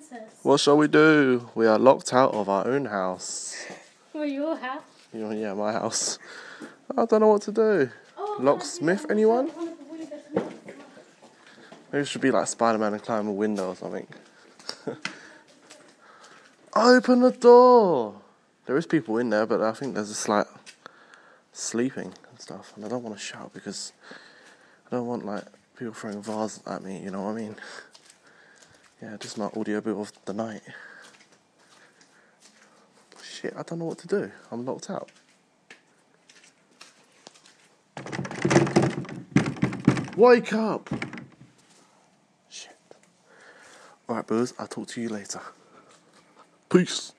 princess. What shall we do? We are locked out of our own house. Well, your house. Yeah, my house. I don't know what to do. Locksmith, anyone? Maybe it should be like Spider-Man and climb a window or something. Open the door! There is people in there, but I think there's just like sleeping and stuff. And I don't want to shout because I don't want like people throwing vases at me, you know what I mean? Yeah, just my audio boot of the night. Shit, I don't know what to do. I'm locked out. Wake up! Shit. Alright, boos, I'll talk to you later. Peace.